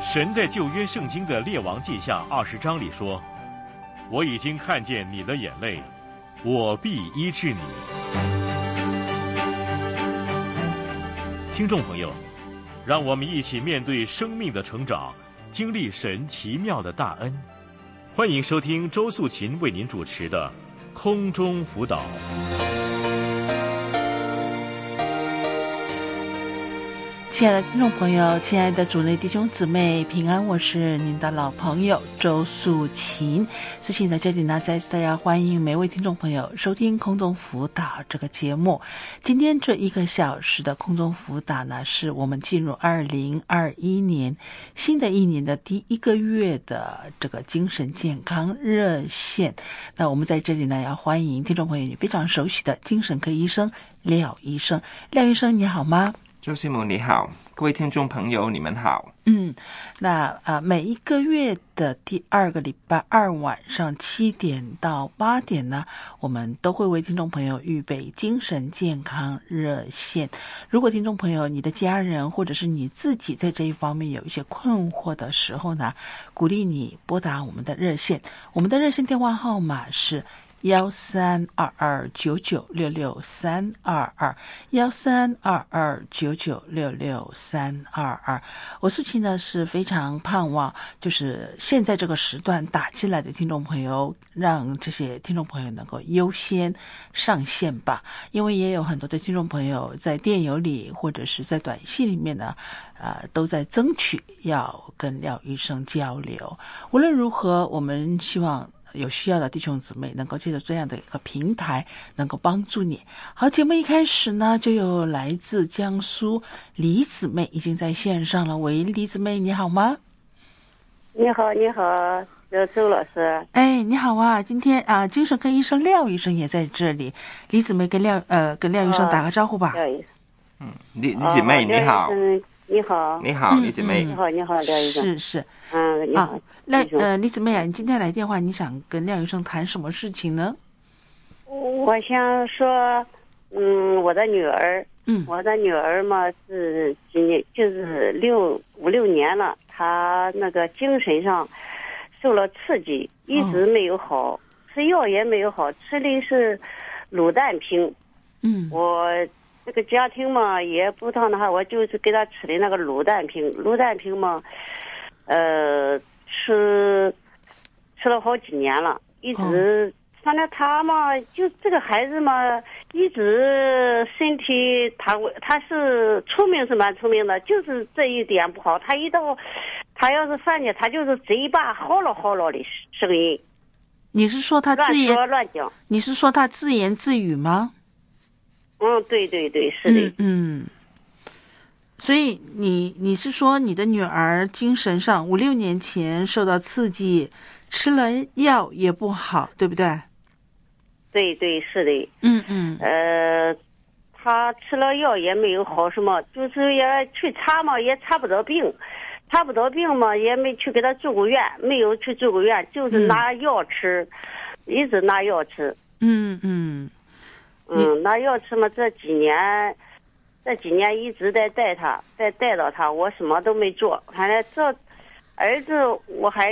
神在旧约圣经的列王记下20章里说，我已经看见你的眼泪，我必医治你。听众朋友，让我们一起面对生命的成长，经历神奇妙的大恩。欢迎收听周素琴为您主持的空中辅导。 亲爱的听众朋友，亲爱的主内弟兄姊妹平安，我是您的老朋友周素琴。素琴在这里呢，再次大家欢迎每位听众朋友收听空中辅导这个节目。今天这1个小时的空中辅导呢，是我们进入2021年新的一年的第1个月的这个精神健康热线。那我们在这里呢，要欢迎听众朋友你非常熟悉的精神科医生廖医生。廖医生你好吗？ 周师母你好，各位听众朋友你们好。 那每1个月的第2个礼拜二晚上7点到8点呢，我们都会为听众朋友预备精神健康热线。如果听众朋友你的家人或者是你自己在这一方面有一些困惑的时候呢，鼓励你拨打我们的热线。我们的热线电话号码是1322996322，1322996632。我素琴呢是非常盼望，就是现在这个时段打进来的听众朋友，让这些听众朋友能够优先上线吧，因为也有很多的听众朋友在电邮里或者是在短信里面呢，都在争取要跟廖医生交流。无论如何，我们希望有需要的弟兄姊妹能够借着这样的一个平台能够帮助你。好，节目一开始呢，就有来自江苏李姊妹已经在线上了。喂，李姊妹你好吗？ 你好，周老师。 哎，你好啊！今天精神科医生廖医生也在这里。李姊妹跟廖医生打个招呼吧。 李姊妹你好。 你好， 你好，李姊妹。 你好，廖医生。 是。 你好。 李姊妹啊，你今天来电话，你想跟廖医生谈什么事情呢？ 我想说，我的女儿，嘛是今年就是5、6年了，她那个精神上受了刺激，一直没有好，吃药也没有好，吃的是卤蛋平。我这个家庭嘛也不当的话，我就是给她吃的那个卤蛋平嘛，吃了好几年了，一直。反正他嘛，就这个孩子嘛，一直身体他是聪明是蛮聪明的，就是这一点不好。他要是犯贱，他就是嘴巴嚎唠的声音。 你是说他自言乱讲？ 你是说他自言自语吗？ 对，是的。 所以你是说你的女儿精神上5、6年前受到刺激，吃了药也不好，对不对？ 对，是的。他吃了药也没有好什么，就是也去查嘛，也查不到病嘛，也没去给他住过院，没有去住过院，就是拿药吃，一直拿药吃。拿药吃嘛，这几年一直在带到他，我什么都没做。反正这儿子我还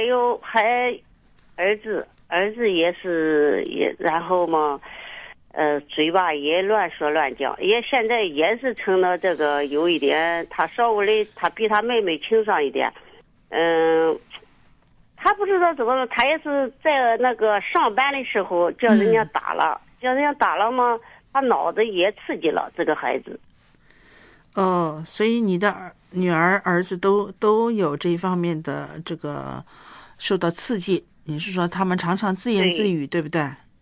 儿子也然后嘛，嘴巴也乱说乱讲，也现在也是成了这个有一点，他稍微的他比他妹妹轻上一点，他不知道怎么了，他也是在那个上班的时候叫人家打了嘛，他脑子也刺激了这个孩子。 所以你的女儿儿子都有这一方面的这个受到刺激。你是说他们常常自言自语，对不对？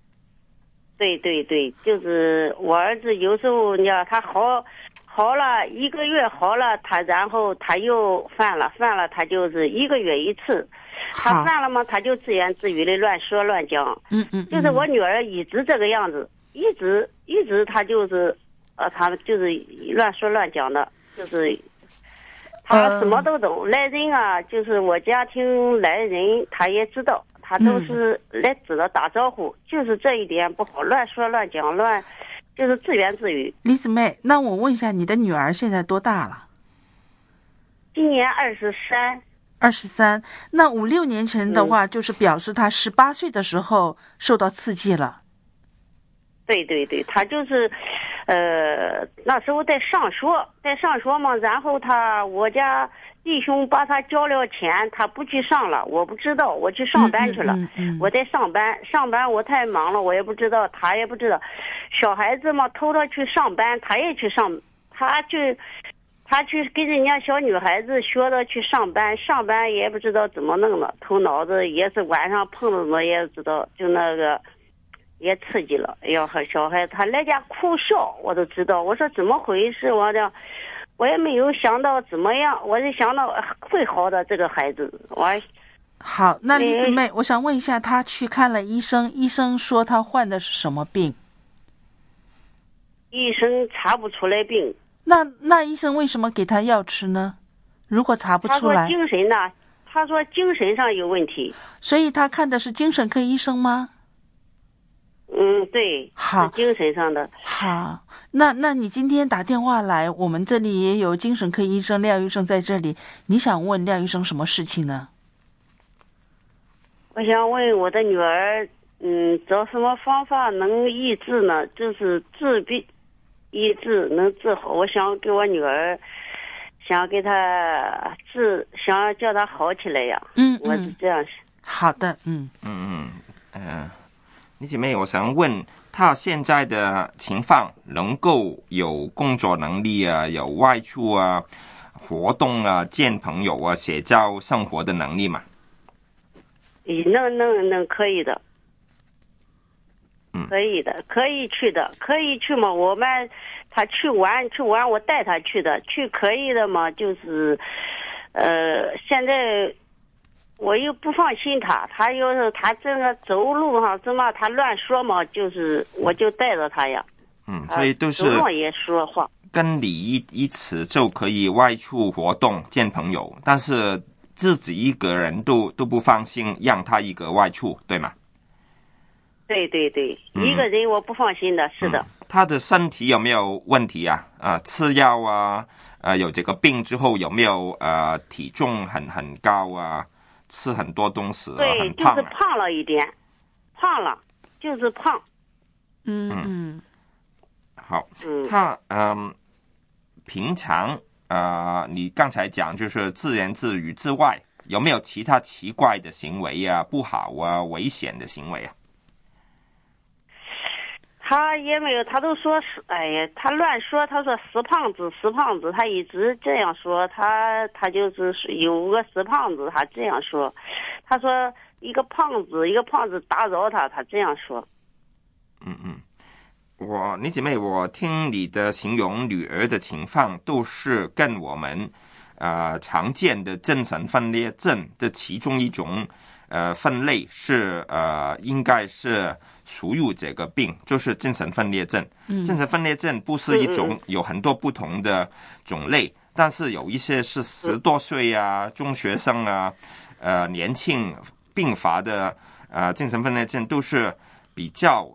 对，就是我儿子有时候你知道他好了1个月好了，然后他又犯了，他就是1个月1次，他犯了嘛，他就自言自语的乱说乱讲。就是我女儿一直这个样子，一直他就是他就是乱说乱讲的，就是他什么都懂，来人啊，就是我家庭来人他也知道，他都是来知道打招呼，就是这一点不好，乱说乱讲，就是自言自语。 李姊妹，那我问一下，你的女儿现在多大了？ 今年23。 23，那5、6年前的话，就是表示他18岁的时候受到刺激了。 对对对，他就是，那时候在上学嘛，然后我家弟兄把他交了钱，他不去上了，我不知道，我去上班去了，我在上班我太忙了，我也不知道，他也不知道，小孩子嘛，偷他去上班，他也去上，他去跟人家小女孩子学的去上班也不知道怎么弄的，头脑子也是晚上碰了么也知道，就那个也刺激了。要和小孩他来家哭笑，我都知道。我说怎么回事？我也没有想到怎么样，我就想到会好的这个孩子。 好，那李姊妹，我想问一下，他去看了医生，医生说他患的是什么病？ 医生查不出来病。 那医生为什么给他药吃呢？如果查不出来， 他说精神呢？他说精神上有问题。 所以他看的是精神科医生吗？ 对， 好， 是精神上的。 好，那你今天打电话来，我们这里也有精神科医生廖医生在这里，你想问廖医生什么事情呢？ 我想问我的女儿，找什么方法能医治呢？就是治病。医治能治好，我想给我女儿，想给她想叫她好起来呀。我是这样想。 好的， 李姐妹，我想问她现在的情况，能够有工作能力啊，有外出啊、活动啊、见朋友啊、社交生活的能力吗？ 能，可以的。可以的，可以去的，可以去嘛。他去玩，我带他去的，去可以的嘛。就是，现在我又不放心他要是他这个走路上什么他乱说嘛，就是我就带着他呀。 所以都是走路也说话， 跟你一起就可以外出活动见朋友，但是自己一个人都不放心让他一个外出，对吗？ 对，一个人我不放心的，是的。 他的身体有没有问题啊？吃药啊？有这个病之后有没有体重很高啊？吃很多东西啊？ 对， 很胖啊？ 就是胖了一点，就是胖。 好，他平常你刚才讲就是自言自语之外，有没有其他奇怪的行为啊？不好啊？危险的行为啊？ 他也没有，他都说是，哎呀，他乱说，他说死胖子，他一直这样说，他就是有个死胖子，他这样说，他说一个胖子打扰他这样说。 你姐妹，我听你的形容女儿的情况，都是跟我们常见的精神分裂症的其中一种分类是应该是属于这个病，就是精神分裂症。精神分裂症不是一种，有很多不同的种类，但是有一些是10多岁啊、中学生啊、年轻并发的精神分裂症，都是比较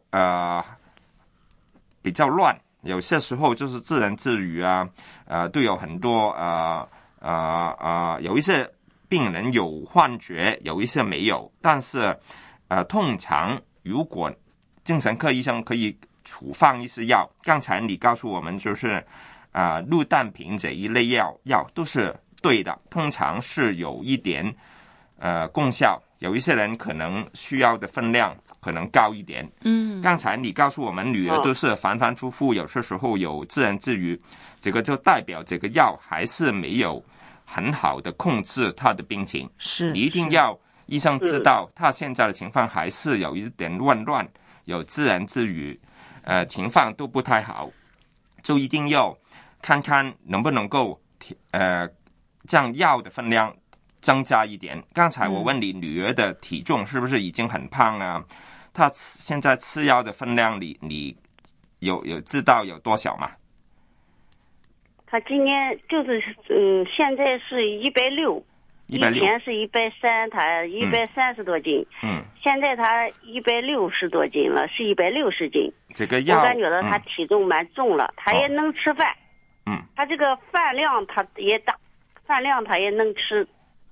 乱，有些时候就是自言自语啊，都有很多有一些病人有幻觉，有一些没有，但是通常如果精神科医生可以处方一些药，刚才你告诉我们就是氯氮平这一类药都是对的，通常是有一点功效，有一些人可能需要的分量可能高一点。刚才你告诉我们女儿都是反反复复，有些时候有自言自语，这个就代表这个药还是没有很好的控制她的病情。 是， 你一定要医生知道她现在的情况还是有一点混乱，有自言自语，情况都不太好，就一定要看看能不能够将药的分量增加一点。刚才我问你女儿的体重是不是已经很胖啊？她现在吃药的分量你有知道有多少吗？ 她今年就是现在是160，以前是130，她130多斤。现在她160多斤了，是160斤。 这个药我感觉到她体重蛮重了，她也能吃饭。她这个饭量她也大，饭量她也能吃。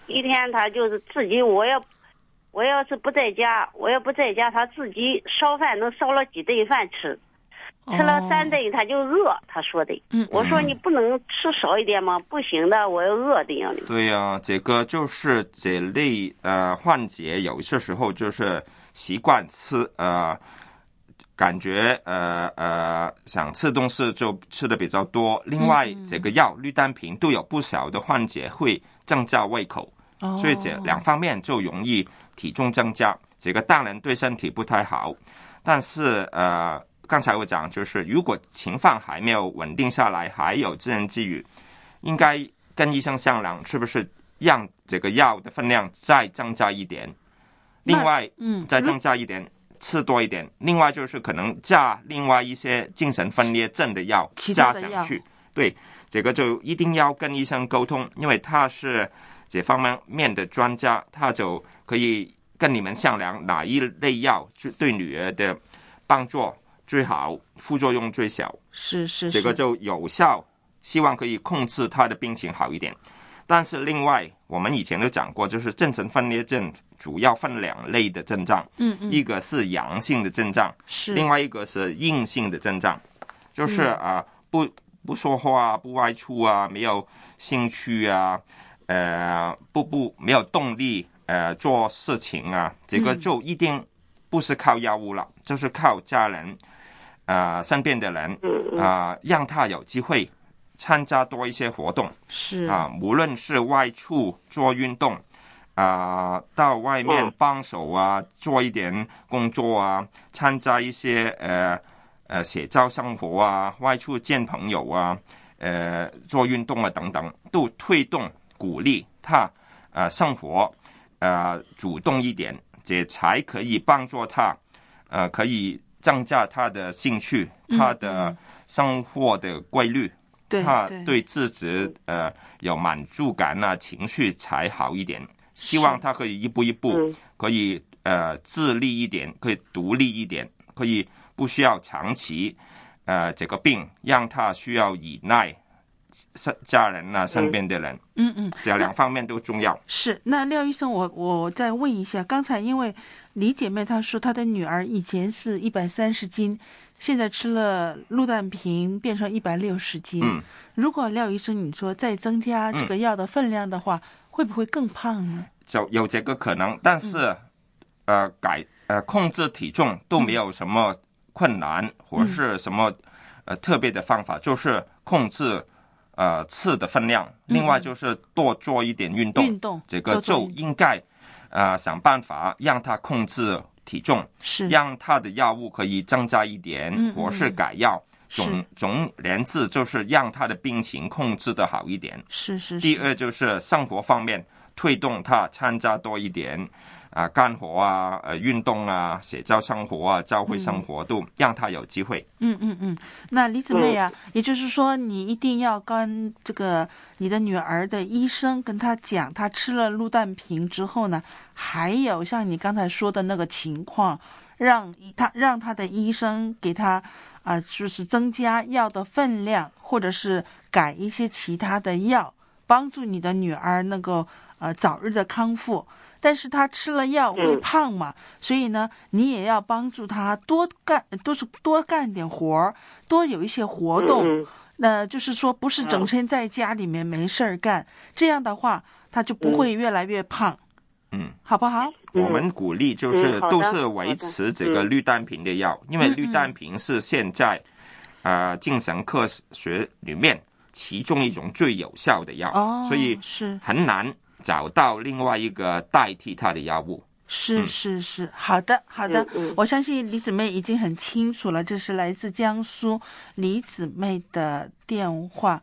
一天他就是自己，我要是不在家，他自己烧饭能烧了几顿饭吃。吃了3顿他就饿，他说的。我说你不能吃少一点吗？不行的，我要饿的样的。 对呀，这个就是这类患者有些时候就是习惯吃感觉想吃东西就吃的比较多。另外这个药氯氮平都有不少的患者会增加胃口，所以这2方面就容易体重增加，这个当然对身体不太好。但是刚才我讲，就是如果情况还没有稳定下来，还有自言自语，应该跟医生商量，是不是让这个药的分量再增加一点，另外再增加一点，吃多一点。另外就是可能加另外一些精神分裂症的药加上去。对，这个就一定要跟医生沟通，因为他是这方面的专家，他就可以跟你们商量哪一类药对女儿的帮助最好，副作用最小， 是这个就有效，希望可以控制他的病情好一点。但是另外我们以前都讲过，就是精神分裂症主要分2类的症状，一个是阳性的症状，另外一个是阴性的症状，就是不说话，不外出啊，没有兴趣啊，没有动力做事情啊，这个就一定不是靠药物了，就是靠家人身边的人让他有机会参加多一些活动， 是无论是外出做运动到外面帮手做一点工作参加一些社交生活外出见朋友做运动等等，都推动鼓励他生活主动一点，这才可以帮助他可以增加他的兴趣，他的生活的规律，他对自己有满足感情绪才好一点。希望他可以一步一步可以自立一点，可以独立一点，可以不需要长期这个病让他需要依赖家人身边的人。这2方面都重要。 是。那廖医生，我再问一下，刚才因为李姐妹她说她的女儿以前是130斤，现在吃了氯氮平变成160斤。如果廖医生你说再增加这个药的分量的话，会不会更胖呢？ 就有这个可能，但是控制体重都没有什么困难，或者是什么特别的方法，就是控制吃的分量，另外就是多做一点运动，这个就应该想办法让他控制体重， 是让他的药物可以增加一点，或是改药。总而言之就是让他的病情控制的好一点。 是。 第二就是生活方面推动他参加多一点干活运动社交生活教会生活都让他有机会。 那李姊妹也就是说你一定要跟这个你的女儿的医生跟他讲，他吃了氯氮平之后呢，还有像你刚才说的那个情况，让他的医生给他就是增加药的分量，或者是改一些其他的药，帮助你的女儿能够早日的康复。但是他吃了药会胖嘛，所以呢你也要帮助他多干点活，多有一些活动。那就是说不是整天在家里面没事儿干，这样的话他就不会越来越胖。好不好？ 我们鼓励就是都是维持这个氯氮平的药，因为氯氮平是现在精神科学里面其中一种最有效的药，所以很难找到另外一个代替它的药物。 是，好的。我相信李姊妹已经很清楚了，这是来自江苏李姊妹的电话。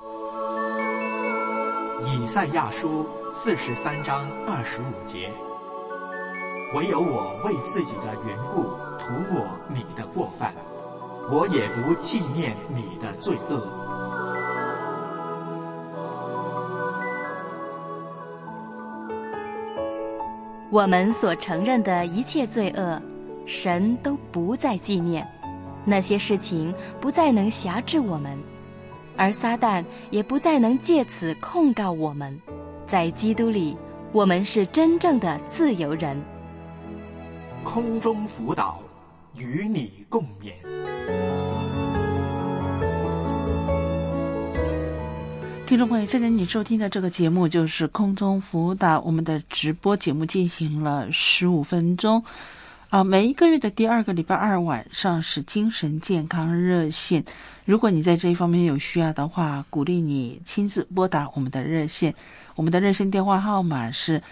以赛亚书43章25节，唯有我为自己的缘故涂抹你的过犯，我也不纪念你的罪恶。 我们所承认的一切罪恶，神都不再纪念，那些事情不再能辖制我们，而撒旦也不再能借此控告我们。在基督里， 我们是真正的自由人。 空中辅导，与你共勉。 听众朋友，现在你收听的这个节目就是空中辅导，我们的直播节目进行了15分钟。每一个月的第2个礼拜二晚上是精神健康热线。如果你在这一方面有需要的话，鼓励你亲自拨打我们的热线。我们的热线电话号码是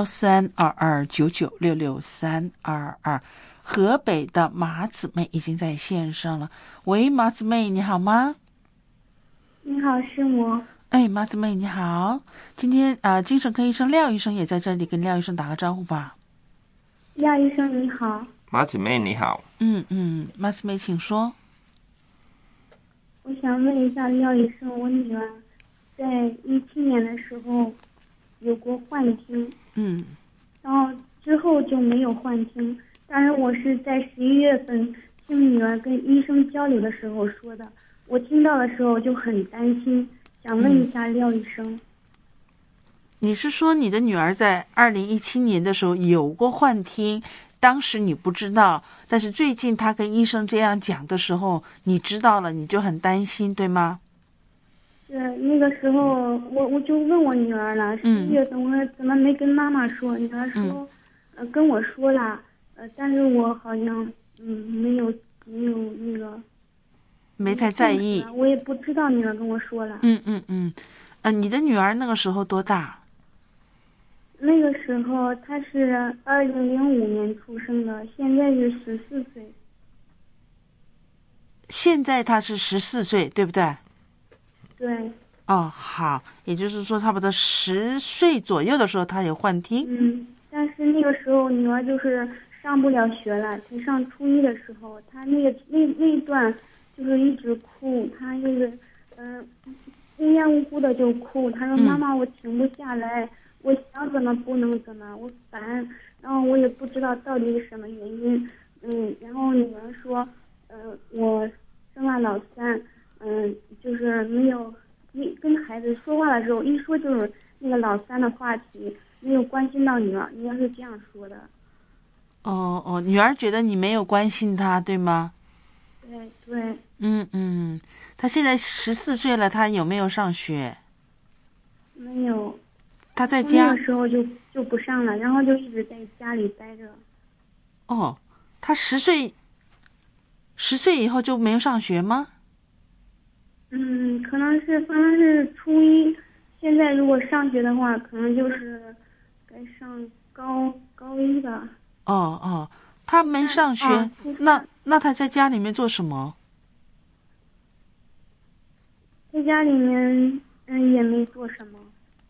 132299662322。河北的马姊妹已经在线上了。喂，马姊妹你好吗？ 你好，是我。 哎，马姊妹你好，今天精神科医生廖医生也在这里，跟廖医生打个招呼吧。 廖医生你好。 马姊妹你好。 马姊妹请说。 我想问一下廖医生，我女儿在17年的时候有过幻听，然后之后就没有幻听，但是我是在11月份听女儿跟医生交流的时候说的，我听到的时候就很担心，想问一下廖医生。 你是说你的女儿在2017年的时候有过幻听，当时你不知道，但是最近她跟医生这样讲的时候你知道了，你就很担心对吗？ 是那个时候我就问我女儿了，11月份我说怎么没跟妈妈说，女儿说跟我说了，但是我好像没有那个没太在意， 我也不知道女儿跟我说了。 你的女儿那个时候多大？ 那个时候她是2005年出生的，现在是14岁。 现在她是14岁，对不对？ 对。 哦，好，也就是说差不多10岁左右的时候她有幻听。 但是那个时候女儿就是上不了学了，才上初一的时候，她那一段就是一直哭，她就是无缘无故的就哭，她说妈妈我停不下来，我想怎么不能怎么，我烦，然后我也不知道到底是什么原因。然后女儿说我生了老三，就是没有跟孩子说话的时候一说就是那个老三的话题，没有关心到女儿是这样说的。 女儿觉得你没有关心她对吗？ 对。 她现在14岁了，她有没有上学？ 没有。 她在家那个时候就不上了，然后就一直在家里待着。 她10岁以后就没有上学吗？ 可能是反正是初一，现在如果上学的话，可能就是该上高一吧。 她没上学，那她在家里面做什么？ 在家里面也没做什么。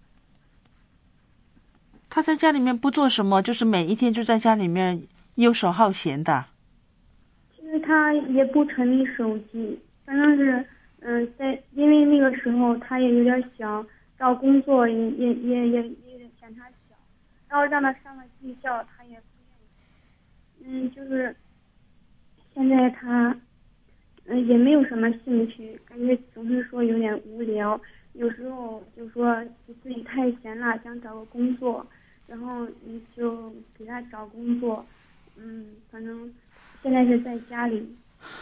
她在家里面不做什么，就是每一天就在家里面游手好闲的。 其实她也不沉迷手机，反正是因为那个时候她也有点小，找工作也有点嫌她小，然后让她上了技校，她也不愿意。就是现在她也没有什么兴趣，感觉总是说有点无聊，有时候就说自己太闲了，想找个工作，然后你就给她找工作。反正现在是在家里。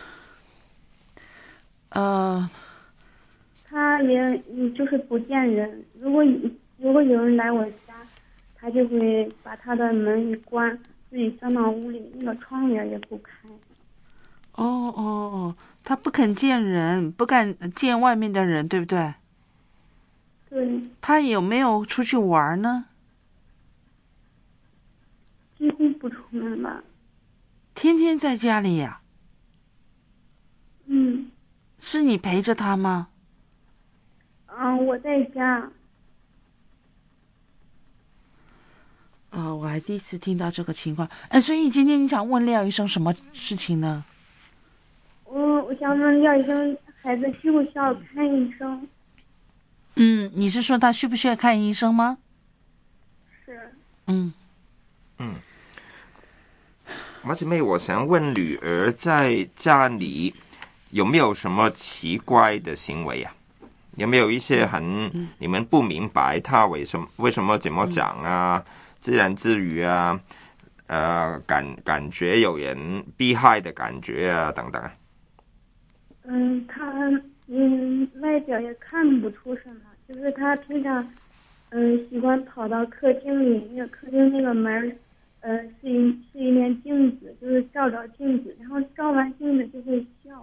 他也就是不见人，如果有人来我家，他就会把他的门一关，自己钻到屋里，那个窗帘也不开。 他不肯见人，不敢见外面的人，对不对？ 对。 他有没有出去玩呢？ 几乎不出门吧。 天天在家里呀？是你陪着他吗？ 我在家。 我还第一次听到这个情况。所以今天你想问廖医生什么事情呢？ 我想问廖医生，孩子需不需要看医生？ 你是说他需不需要看医生吗？ 是。 马姊妹，我想问女儿在家里有没有什么奇怪的行为啊？ 有没有一些你们不明白他为什么怎么讲啊，自言自语啊，感觉有人逼害的感觉啊等等？ 他外表也看不出什么，就是他平常喜欢跑到客厅里，那个客厅那个门是一面镜子，就是照镜子，然后照完镜子就会笑。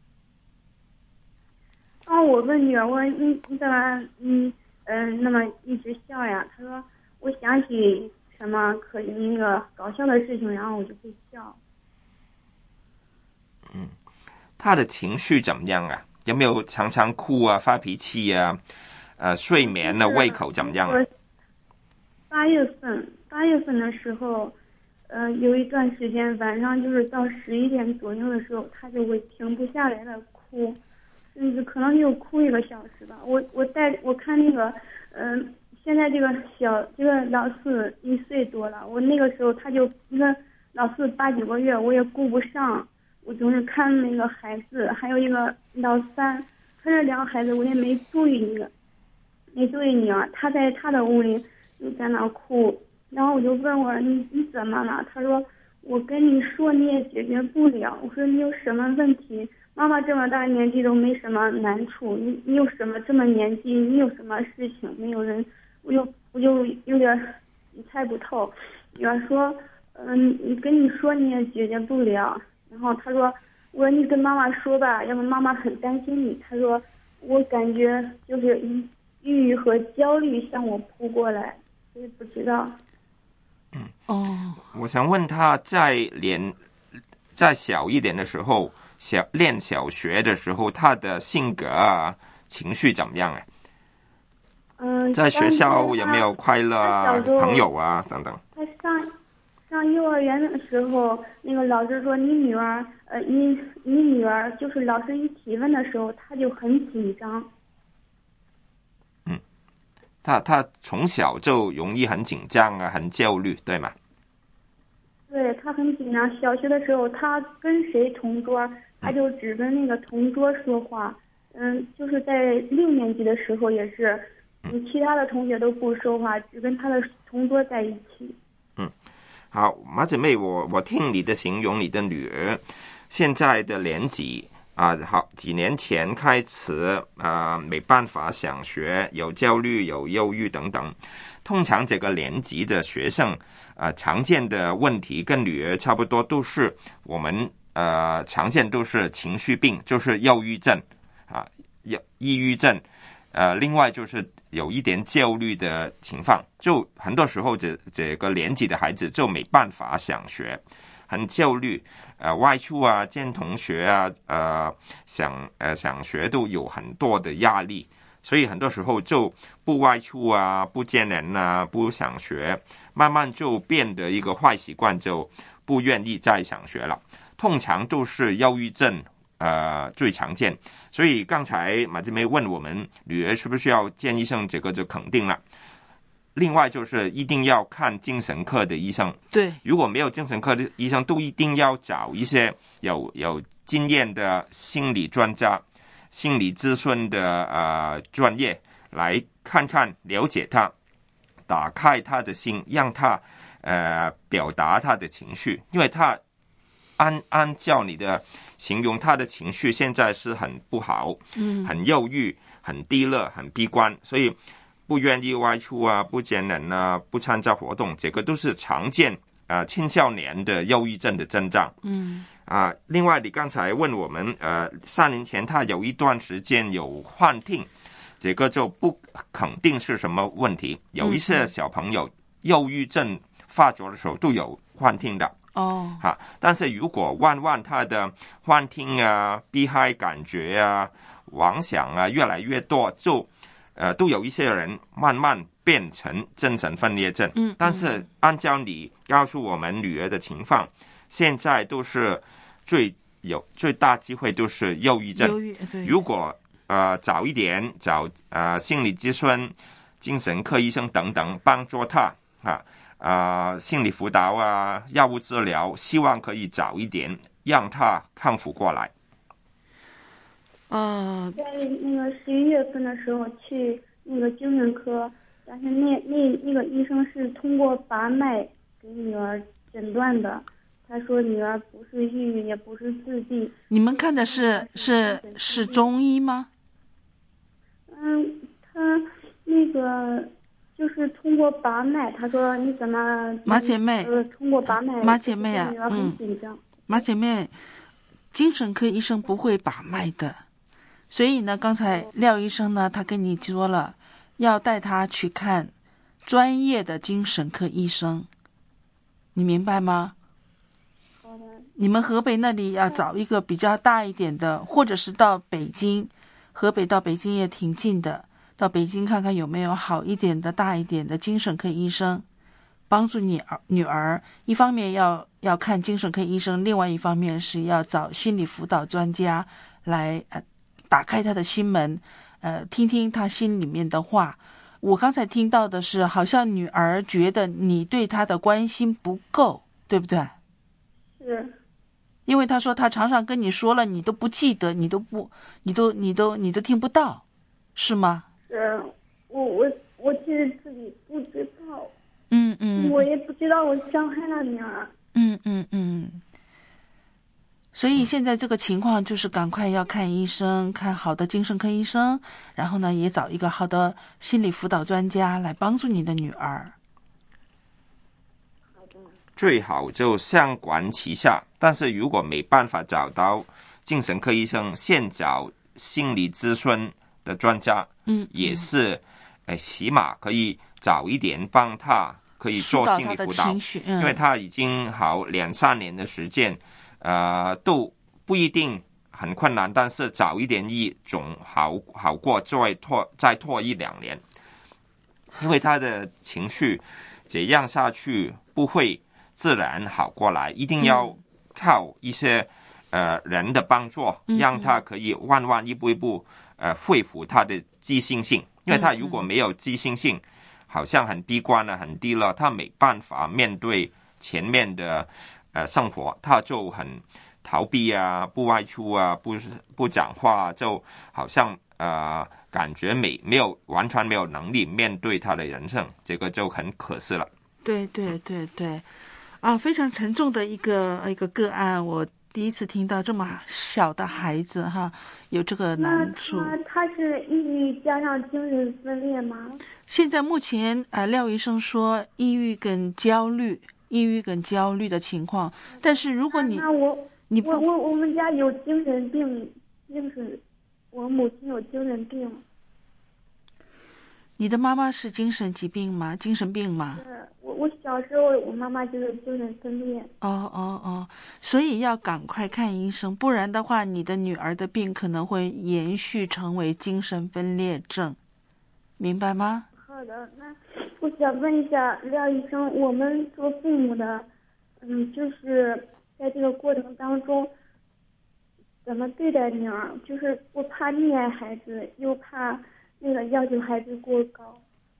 我问女儿，我说你怎么那么一直笑呀？她说我想起什么那个搞笑的事情，然后我就会笑。 他的情绪怎么样啊？有没有常常哭啊、发脾气啊？睡眠的胃口怎么样啊 ？8月份的时候，有一段时间晚上就是到11点左右的时候，他就会停不下来的哭，甚至可能就哭1个小时吧。我看那个现在这个老四1岁多了，我那个时候他就一个老四8、9个月，我也顾不上。我总是看那个孩子，还有一个老三，他这2个孩子我也没注意女儿，他在他的屋里就在那哭，然后我就问我你怎么了？他说我跟你说你也解决不了。我说你有什么问题？妈妈这么大年纪都没什么难处，你有什么这么年纪？你有什么事情？没有人，我就有点猜不透。女儿说你跟你说你也解决不了。然后他说我说你跟妈妈说吧，要不妈妈很担心你。他说我感觉就是抑郁和焦虑向我扑过来，所以不知道。 我想问他在小一点的时候，练小学的时候，他的性格啊、情绪怎么样啊？在学校有没有快乐啊、朋友啊等等？ 他上幼儿园的时候，那个老师说你女儿就是老师一提问的时候，他就很紧张。 他从小就容易很紧张啊，很焦虑，对吗？ 对，他很紧张。小学的时候，他跟谁同桌，他就只跟那个同桌说话。就是在6年级的时候也是，其他的同学都不说话，只跟他的同桌在一起。 好，马姐妹，我听你的形容，你的女儿现在的年纪好几年前开始没办法想学，有焦虑、有忧郁等等。通常这个年纪的学生常见的问题跟女儿差不多，都是我们常见都是情绪病，就是忧郁症抑郁症。另外就是有一点焦虑的情况，就很多时候这个年纪的孩子就没办法想学，很焦虑，外出啊、见同学啊，想学都有很多的压力，所以很多时候就不外出啊、不见人啊、不想学，慢慢就变得一个坏习惯，就不愿意再想学了。通常都是忧郁症最常见，所以刚才马姐妹问我们女儿是不是要见医生，这个就肯定了。另外就是一定要看精神科的医生， 对， 如果没有精神科的医生，都一定要找一些有经验的心理专家、心理咨询的专业来看看，了解他，打开他的心，让他表达他的情绪，因为他按照你的形容，他的情绪现在是很不好，很忧郁、很低落、很悲观，所以不愿意外出啊，不见人啊，不参加活动，这个都是常见青少年的忧郁症的症状。另外你刚才问我们3年前他有一段时间有幻听，这个就不肯定是什么问题。有一些小朋友忧郁症发作的时候都有幻听的。但是如果万他的幻听啊、逼害感觉啊、妄想啊越来越多，就都有一些人慢慢变成精神分裂症。但是按照你告诉我们女儿的情况，现在都是最大机会都是忧郁症。如果早一点找心理咨询、精神科医生等等帮助他心理辅导啊、药物治疗，希望可以早一点让他康复过来。 在那个11月份的时候去那个精神科，但是那个医生是通过把脉给女儿诊断的。他说女儿不是抑郁，也不是自闭。 你们看的是中医吗？ 他那个就是通过把脉，他说你怎么马姐妹通过把脉， 马姐妹啊， 女儿很紧张。 马姐妹，精神科医生不会把脉的，所以呢，刚才廖医生呢，他跟你说了，要带他去看专业的精神科医生，你明白吗？你们河北那里要找一个比较大一点的，或者是到北京，河北到北京也挺近的，到北京看看有没有好一点的大一点的精神科医生，帮助你女儿。一方面要看精神科医生，另外一方面是要找心理辅导专家来打开他的心门，听听他心里面的话。我刚才听到的是，好像女儿觉得你对她的关心不够，对不对？ 是。 因为他说他常常跟你说了，你都不记得，你都听不到，是吗？ 是，我其实自己不知道。我也不知道我伤害了女儿。 所以现在这个情况就是赶快要看医生，看好的精神科医生，然后呢也找一个好的心理辅导专家来帮助你的女儿。 最好就双管齐下，但是如果没办法找到精神科医生，先找心理咨询的专家，也是起码可以早一点帮他可以做心理辅导，因为他已经好2-3年的时间，都不一定很困难，但是早一点总好过再拖1-2年，因为他的情绪这样下去不会自然好过来，一定要靠一些人的帮助，让他可以慢慢一步一步恢复他的自信性，因为他如果没有自信性，好像很闭关了很低了，他没办法面对前面的生活，他就很逃避啊，不外出啊，不讲话，就好像感觉完全没有能力面对他的人生，这个就很可惜了。 对非常沉重的一个个案，我第一次听到这么小的孩子有这个难处。 他是抑郁加上精神分裂吗？ 现在目前廖医生说抑郁跟焦虑的情况，但是如果我们家有精神病，我母亲有精神病。 你的妈妈是精神疾病吗？精神病吗？ 我小时候我妈妈就是精神分裂。 所以要赶快看医生，不然的话你的女儿的病可能会延续成为精神分裂症，明白吗？ 好的，那我想问一下廖医生，我们做父母的就是在这个过程当中怎么对待女儿，就是不怕溺爱孩子，又怕那个要求孩子过高。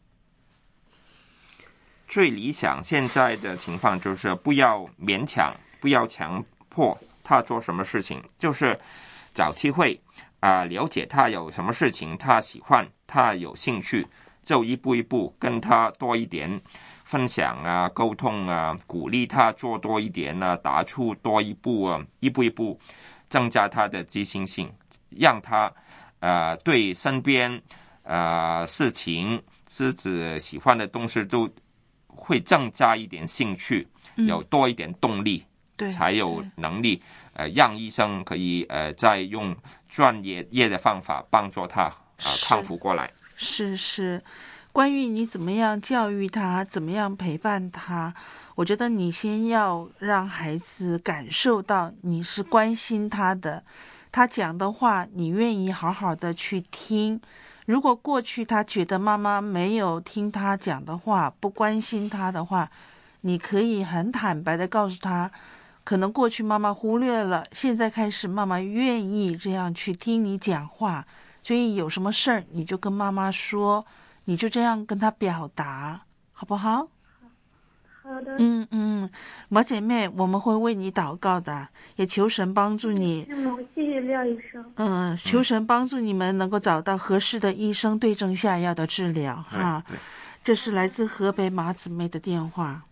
最理想现在的情况就是不要勉强，不要强迫他做什么事情，就是找机会了解他有什么事情他喜欢，他有兴趣，就一步一步跟他多一点分享啊，沟通啊，鼓励他做多一点啊，打出多一步啊，一步一步增加他的自信心，让他对身边事情自己喜欢的东西都会增加一点兴趣，有多一点动力，才有能力让医生可以再用专业的方法帮助他康复过来。 是关于你怎么样教育他，怎么样陪伴他，我觉得你先要让孩子感受到你是关心他的，他讲的话你愿意好好的去听。如果过去他觉得妈妈没有听他讲的话，不关心他的话，你可以很坦白的告诉他，可能过去妈妈忽略了，现在开始妈妈愿意这样去听你讲话，所以有什么事儿你就跟妈妈说，你就这样跟他表达，好不好？ 好好的。 毛姐妹，我们会为你祷告的，也求神帮助你。 谢谢廖医生。 求神帮助你们能够找到合适的医生对症下药的治疗哈。这是来自河北马姊妹的电话。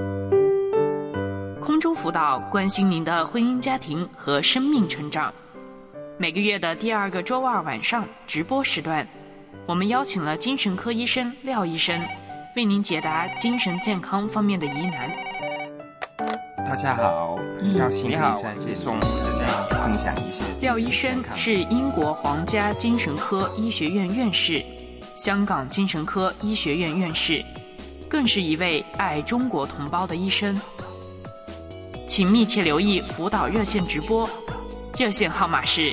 空中辅导关心您的婚姻家庭和生命成长。每个月的第2个周二晚上直播时段，我们邀请了精神科医生廖医生，为您解答精神健康方面的疑难。 大家好，高兴在这里跟大家分享一些。 廖医生是英国皇家精神科医学院院士，香港精神科医学院院士，更是一位爱中国同胞的医生。请密切留意辅导热线直播，热线号码是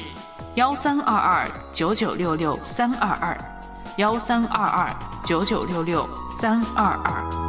1322-9966-322，1322-9966-322。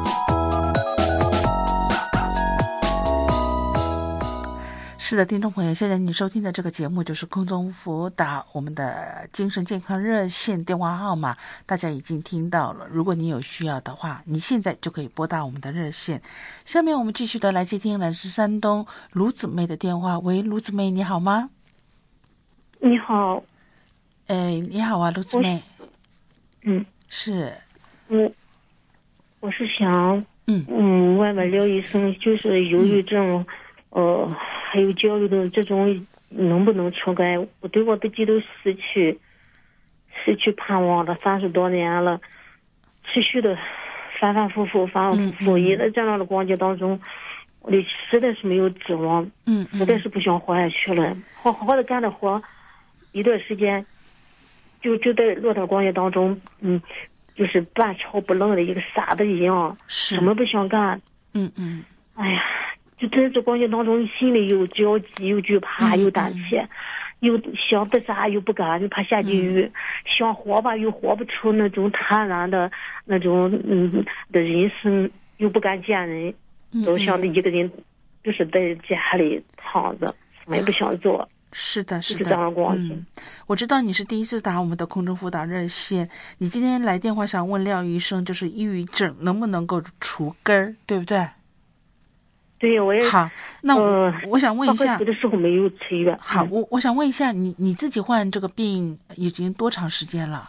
是的，听众朋友，现在你收听的这个节目就是空中辅导，我们的精神健康热线电话号码大家已经听到了，如果你有需要的话，你现在就可以拨打我们的热线。下面我们继续的来接听来自山东卢姊妹的电话。喂，卢姊妹你好吗？ 你好。 你好啊，卢姊妹。是。 我是想问问廖医生，就是忧郁症还有焦虑的这种能不能除改？我对我自己都失去盼望了，30多年了，持续的反反复复，也在这样的光景当中，我的实在是没有指望，实在是不想活下去了。好好的干的活，一段时间就在落到光景当中，就是半吵不愣的一个傻子一样，什么不想干。哎呀。就在这光景当中，心里又焦急又惧怕又胆怯，又想自杀又不敢，又怕下地狱，想活吧又活不出那种坦然的那种的人生，又不敢见人，都想着一个人就是在家里躺着，什么也不想做。 是的， 是的，这样的光景。 我知道你是第一次打我们的空中辅导热线，你今天来电话想问廖医生，就是抑郁症能不能够除根儿，对不对？ 对，我也好。那我想问一下， 的时候没有吃药。 好，我想问一下，你自己患这个病已经多长时间了？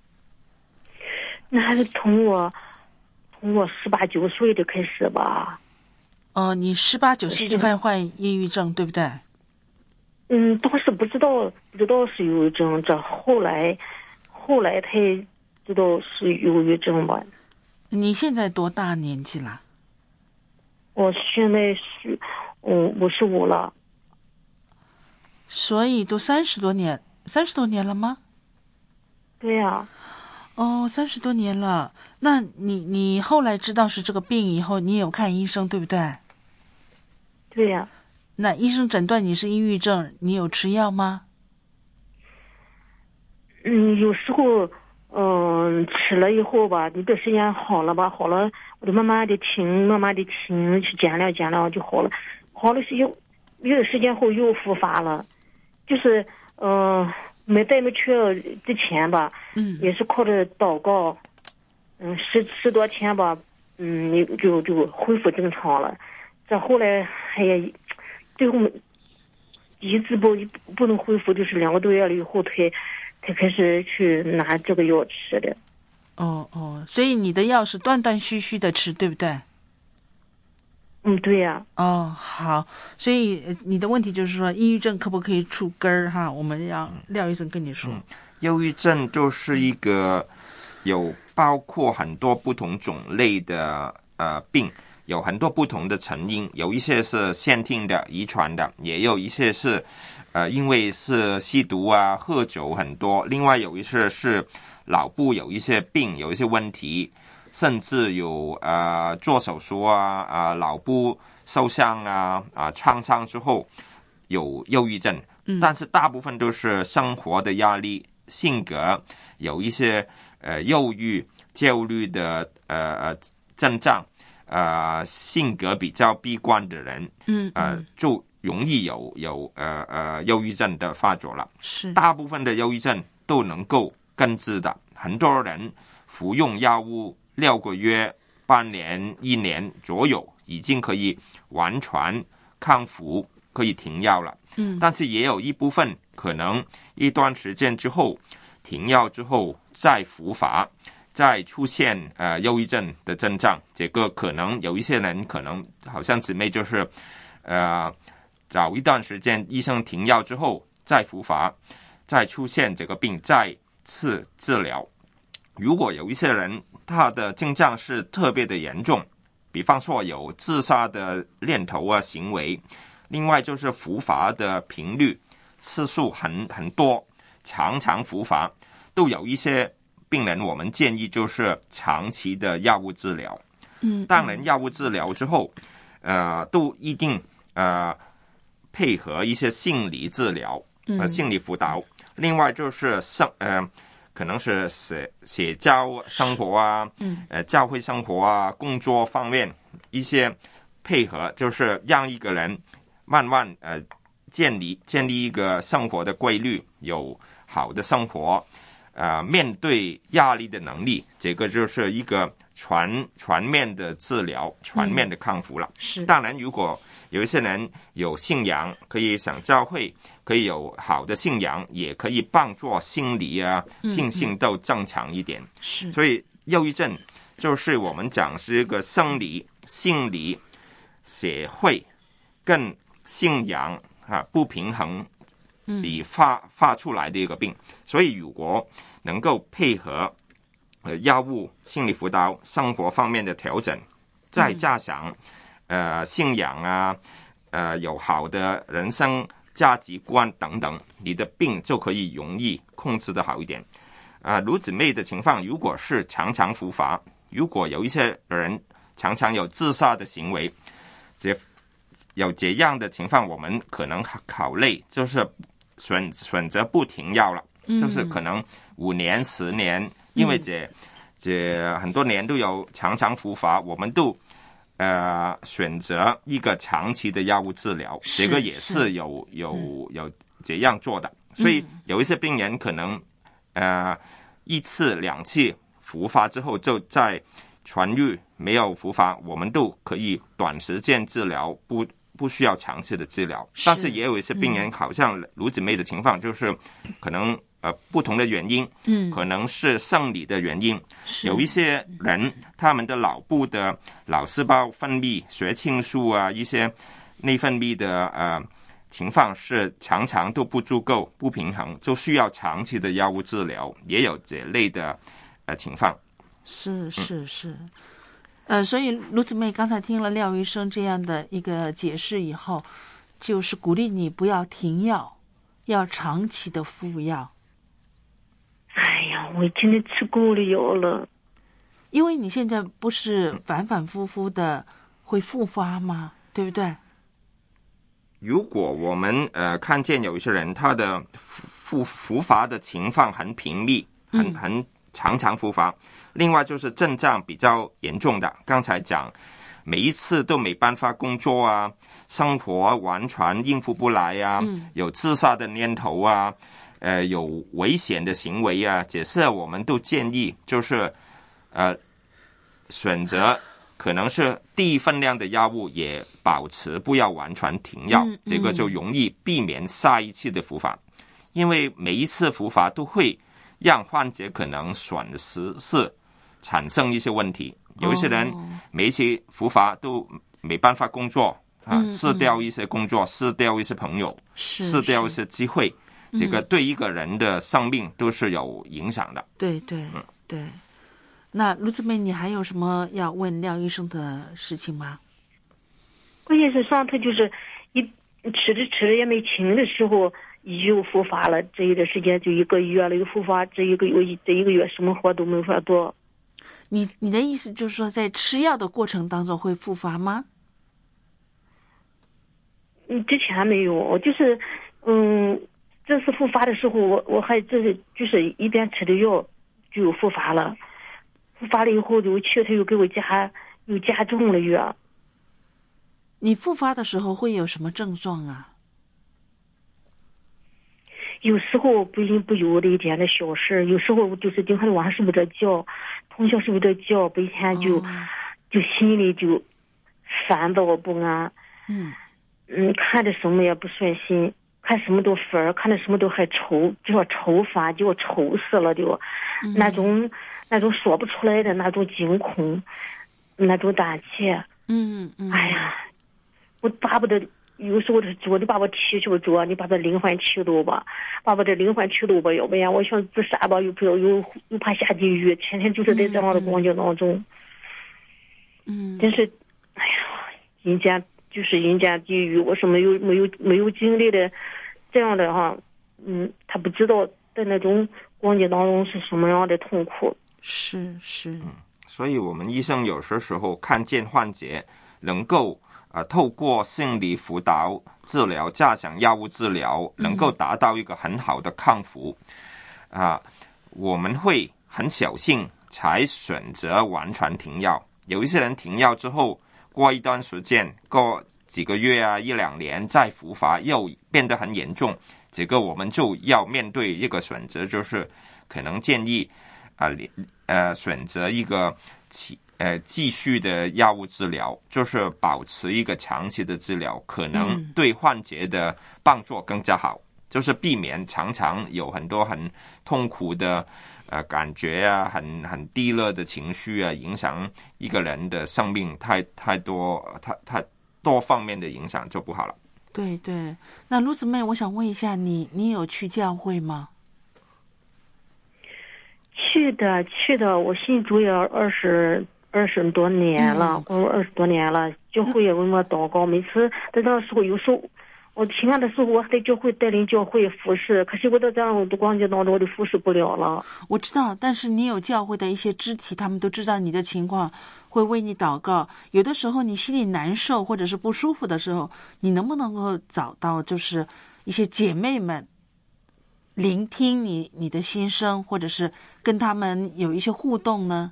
那还是从我18、19岁就开始吧。 你18、19岁就开始患抑郁症，对不对？ 当时不知道是忧郁症，这后来才知道是忧郁症吧。 你现在多大年纪了？ 我现在是55了。 所以都30多年了吗？ 对呀。 30多年了。那你后来知道是这个病以后，你有看医生对不对？ 对呀。 那医生诊断你是抑郁症，你有吃药吗？ 有时候吃了以后吧，一段时间好了，我就慢慢的停，去减量就好了。好了有段时间后又复发了，就是没去之前吧，也是靠着祷告，10多天吧，就恢复正常了。这后来最后一直不能恢复，就是2个多月了以后才开始去拿这个药吃的。 所以你的药是断断续续的吃，对不对？ 对呀。 好，所以你的问题就是说，抑郁症可不可以除根儿哈？我们让廖医生跟你说。 忧郁症就是一个有包括很多不同种类的病，有很多不同的成因，有一些是先天的、遗传的，也有一些是因为是吸毒啊、喝酒很多，另外有一些是脑部有一些病、有一些问题，甚至有做手术脑部受伤创伤之后有忧郁症，但是大部分都是生活的压力、性格有一些忧郁、焦虑的症状。性格比较悲观的人，就容易有忧郁症的发作了。 是， 大部分的忧郁症都能够根治的，很多人服用药物6个月、半年、1年左右已经可以完全康复，可以停药了。但是也有一部分可能一段时间之后停药之后再复发，再出现忧郁症的症状。这个可能有一些人可能好像姊妹就是早一段时间医生停药之后再复发，再出现这个病再次治疗。如果有一些人他的症状是特别的严重，比方说有自杀的念头啊行为，另外就是复发的频率次数很多，常常复发，都有一些病人我们建议就是长期的药物治疗。当然药物治疗之后都一定配合一些心理治疗心理辅导。另外就是可能是社交生活啊教会生活啊工作方面一些配合，就是让一个人慢慢建立一个生活的规律，有好的生活面对压力的能力，这个就是一个全面的治疗，全面的康复了。当然如果有一些人有信仰，可以上教会，可以有好的信仰，也可以帮助心理信心都增强一点。所以忧郁症就是我们讲是一个生理、心理、社会跟信仰不平衡里发出来的一个病。所以如果能够配合药物、心理辅导、生活方面的调整，再加上信仰有好的人生价值观等等，你的病就可以容易控制的好一点。卢姊妹的情况如果是常常复发，如果有一些人常常有自杀的行为，有这样的情况，我们可能考虑就是选择不停药了，就是可能5年10年，因为这很多年都有常常复发，我们都选择一个长期的药物治疗，这个也是有这样做的。所以有一些病人可能1次2次复发之后就再痊愈，没有复发，我们都可以短时间治疗，不需要长期的治疗。但是也有一些病人好像卢姊妹的情况，就是可能不同的原因，可能是生理的原因。有一些人他们的脑部的脑细胞分泌血清素一些内分泌的情况是常常都不足够、不平衡，就需要长期的药物治疗，也有这类的情况。 是。所以卢姊妹刚才听了廖医生这样的一个解释以后，就是鼓励你不要停药，要长期的服药。 哎呀，我真的吃够了药了。 因为你现在不是反反复复的会复发吗？对不对？ 如果我们看见有一些人他的复发的情况很频密，很常常复发，另外就是症状比较严重的，刚才讲每一次都没办法工作生活完全应付不来有自杀的念头有危险的行为这些我们都建议就是选择可能是低分量的药物，也保持不要完全停药，这个就容易避免下一次的复发。因为每一次复发都会让患者可能损失是产生一些问题。有一些人每一次复发都没办法工作失掉一些工作，失掉一些朋友，失掉一些机会，这个对一个人的生命都是有影响的。 对。那卢姊妹，你还有什么要问廖医生的事情吗？ 关键是说他就是一吃着也没轻的时候又复发了，这一段时间就1个月了，又复发，这一个月什么活都没法做。 你的意思就是说在吃药的过程当中会复发吗？ 之前没有，就是这次复发的时候我还就是一边吃的药就复发了，复发了以后就去他又给我加重了药。 你复发的时候会有什么症状啊？ 有时候不阴不油的一点的小事，有时候就是经常晚上睡不着觉，通宵睡不着觉，白天就心里就烦躁不安，看着什么也不顺心，看什么都烦，看着什么都还愁，就说愁烦，就愁死了，就那种说不出来的那种惊恐，那种胆怯。哎呀，我巴不得有时候我就把我祈求着，你把这灵魂取走吧，把我这灵魂取走吧，要不然我想自杀吧，又怕下地狱，天天就是在这样的光景当中。真是，哎呀，人间地狱，我是没有经历的这样的哈，他不知道在那种光景当中是什么样的痛苦。 是， 所以我们医生有时候看见患者能够透过心理辅导治疗加上药物治疗，能够达到一个很好的康复我们会很小心才选择完全停药。有一些人停药之后，过一段时间，过几个月1、2年再复发，又变得很严重。这个我们就要面对一个选择，就是可能建议选择一个继续的药物治疗，就是保持一个长期的治疗，可能对患者的帮助更加好，就是避免常常有很多很痛苦的感觉很低落的情绪影响一个人的生命，太多方面的影响就不好了。 对，那卢姊妹，我想问一下你有去教会吗？ 去的，我信主也20多年了，过了20多年了，教会也为我祷告，每次在那时候，有时候我平安的时候，我还在教会带领教会服侍，可是我在这样的光景当中，我就服侍不了了。 我知道，但是你有教会的一些肢体，他们都知道你的情况，会为你祷告。有的时候你心里难受或者是不舒服的时候，你能不能够找到就是一些姐妹们聆听你的心声，或者是跟他们有一些互动呢？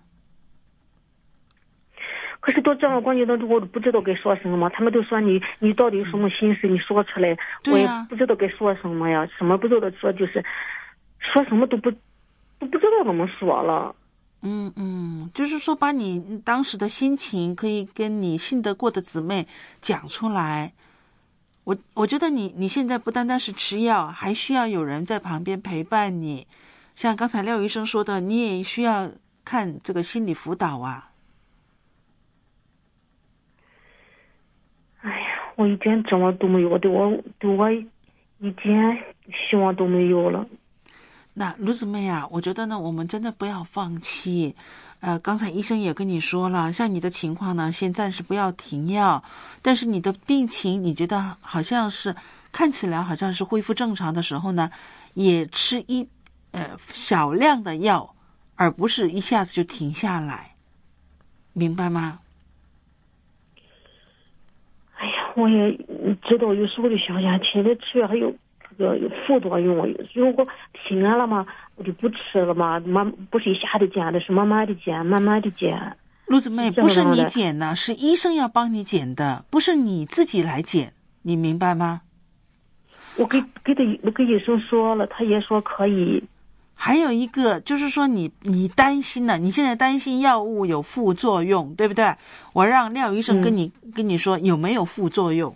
可是到这样的光景当中，我都不知道该说什么。他们都说你到底有什么心事，你说出来。我也不知道该说什么呀，什么不知道说，就是说什么都不知道怎么说了。 就是说把你当时的心情可以跟你信得过的姊妹讲出来。我觉得你现在不单单是吃药，还需要有人在旁边陪伴你。像刚才廖医生说的，你也需要看这个心理辅导啊。 哎呀，我一点指望都没有，对我一点希望都没有了。 那卢姊妹啊，我觉得呢，我们真的不要放弃。刚才医生也跟你说了，像你的情况呢，先暂时不要停药，但是你的病情你觉得好像是看起来好像是恢复正常的时候呢，也吃小量的药，而不是一下子就停下来，明白吗？ 哎呀，我也知道，有时候就想想，现在吃药还有副作用，如果平安了嘛，我就不吃了嘛。不是一下子减的，是慢慢的减。 陆姊妹，不是你减呢，是医生要帮你减的，不是你自己来减，你明白吗？ 我跟医生说了，他也说可以。 还有一个就是说你担心呢，你现在担心药物有副作用，对不对？我让廖医生跟你说有没有副作用。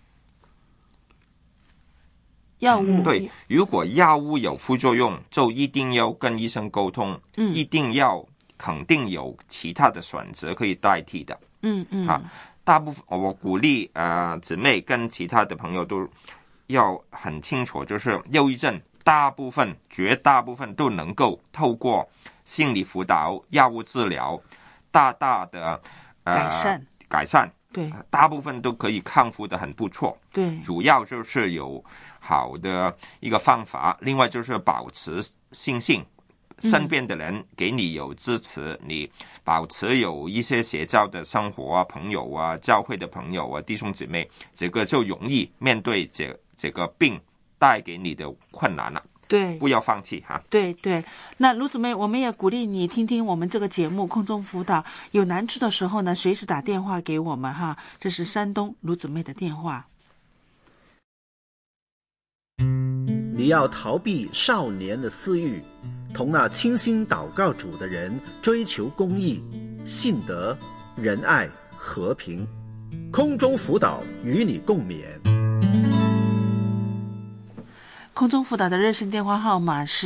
药物对，如果药物有副作用，就一定要跟医生沟通，一定要肯定有其他的选择可以代替的。大部分我鼓励姊妹跟其他的朋友都要很清楚，就是忧郁症绝大部分都能够透过心理辅导、药物治疗大大的改善。 对， 大部分都可以康复的很不错。 对， 主要就是有好的一个方法，另外就是保持信心，身边的人给你有支持，你保持有一些邪教的生活朋友教会的朋友弟兄姊妹，这个就容易面对这个病带给你的困难了。 对， 不要放弃哈。 对，那卢姊妹，我们也鼓励你听听我们这个节目空中辅导，有难处的时候呢，随时打电话给我们哈。这是山东卢姊妹的电话。 你要逃避少年的私欲，同那倾心祷告主的人追求公义、信德、仁爱、和平。 空中辅导与你共勉。 空中辅导的热线电话号码是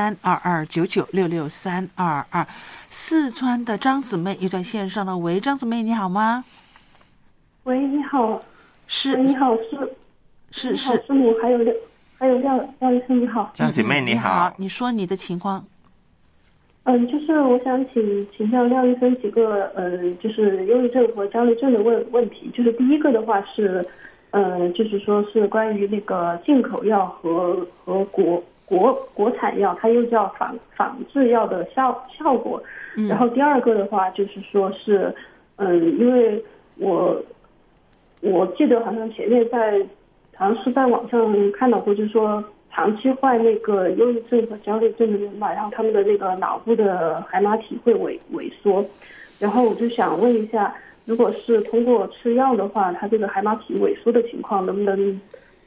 132299663222。四川的张姊妹又在线上了，喂，张姊妹你好吗？ 喂，你好。 是， 你好， 是师母，还有廖医生你好。 张姊妹你好， 你说你的情况。 就是我想请教廖医生几个就是忧郁症和焦虑症的问题。就是第一个的话是就是说是关于那个进口药和国产药，它又叫仿制药的效果。然后第二个的话就是说是因为我记得好像前面好像是在网上看到过，就是说长期患那个忧郁症和焦虑症的人嘛，然后他们的那个脑部的海马体会萎缩。然后我就想问一下，如果是通过吃药的话，他这个海马体萎缩的情况能不能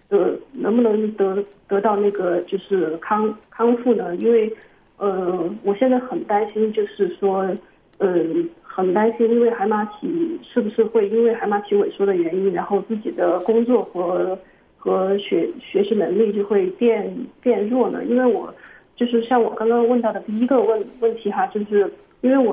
得到那个就是康复呢？因为我现在很担心，就是说很担心，因为海马体是不是会因为海马体萎缩的原因，然后自己的工作和学习能力就会变弱呢？因为我就是像我刚刚问到的第一个问题哈，就是因为我